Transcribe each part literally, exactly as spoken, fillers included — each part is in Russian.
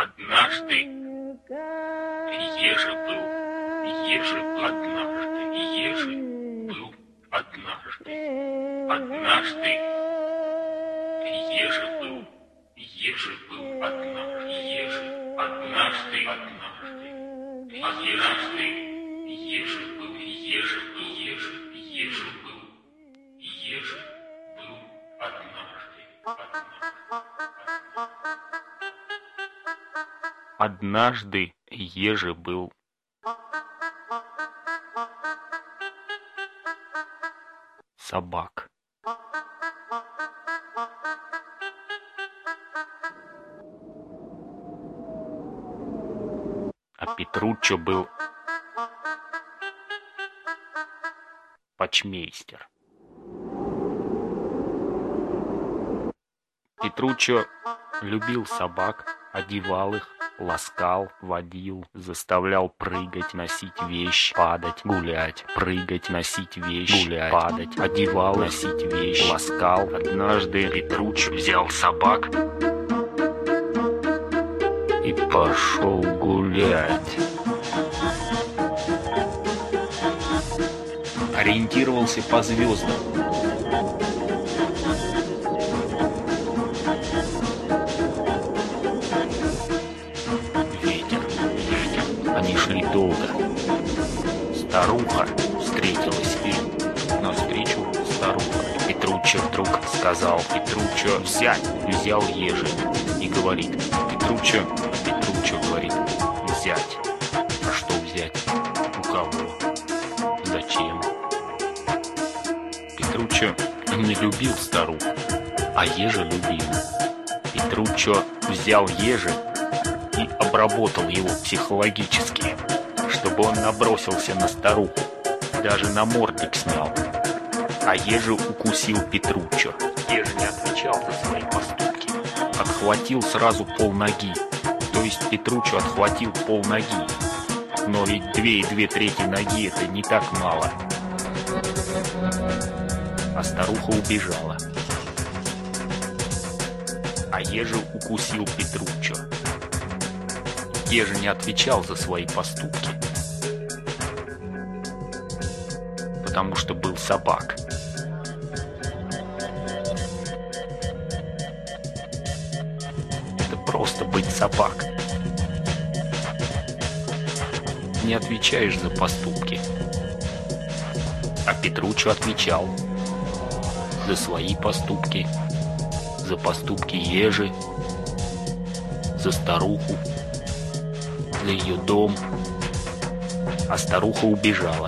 Однажды Ежи был, Ежи был однажды, Ежи был однажды, однажды Ежи был, Ежи был однажды, Ежи, однажды, однажды, однажды Ежи был, Ежи был, Ежи, Ежи был, Ежи был однажды, однажды Ежи был. Собак. А Петруччо был почмейстер. Петруччо любил собак, одевал их, ласкал, водил, заставлял прыгать, носить вещь, падать, гулять, прыгать, носить вещь, гулять, падать, одевал, носить вещь, ласкал. Однажды Петруччо взял собак и пошел гулять. Ориентировался по звездам. Они шли долго. Старуха встретилась им. Навстречу старуха. Петруччо вдруг сказал: Петруччо, взять. Взял Ежи и говорит: Петруччо, Петруччо говорит: взять. А что взять? У кого? Зачем? Петруччо не любил старуху, а Ежи любил. Петруччо взял Ежи и обработал его психологически, чтобы он набросился на старуху, даже намордник снял. А Ежи укусил Петруччо. Ежи не отвечал за свои поступки. Отхватил сразу полноги, то есть Петруччо отхватил полноги. Но ведь две и две трети ноги — это не так мало. А старуха убежала. А Ежи укусил Петруччо. Ежи не отвечал за свои поступки, потому что был собак. Это просто быть собак. Не отвечаешь за поступки. А Петруччо отвечал за свои поступки, за поступки Ежи, за старуху, за ее дом, а старуха убежала.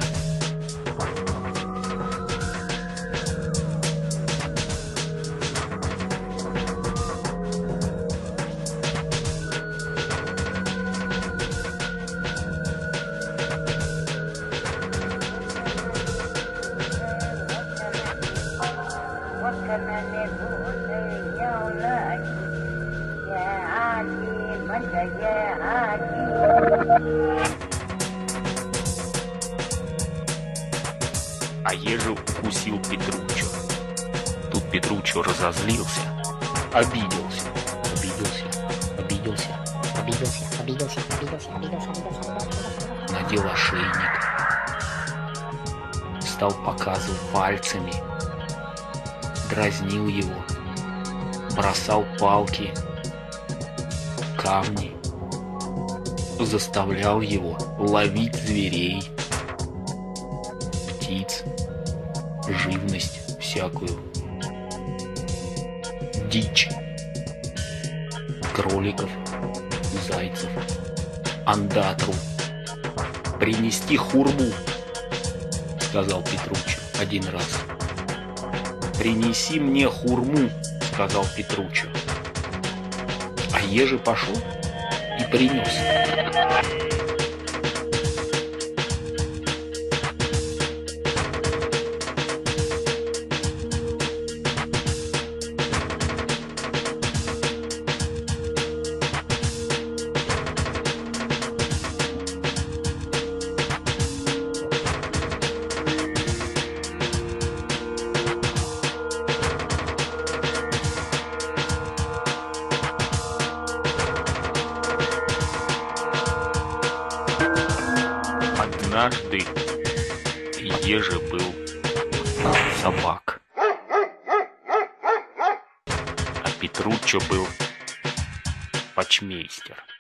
А Ежи укусил Петруччо. Тут Петруччо разозлился, обиделся, обиделся, обиделся, обиделся, обиделся, обиделся, обиделся, обиделся, надел ошейник, стал показывать пальцами, дразнил его, бросал палки, камни, заставлял его ловить зверей, птиц, живность всякую, дичь, кроликов, зайцев, андатру. Принести хурму, сказал Петруччо один раз. Принеси мне хурму, сказал Петруччо. А Ежи пошел и принес. однажды Ежи был собак, а Петруччо был почмейстер.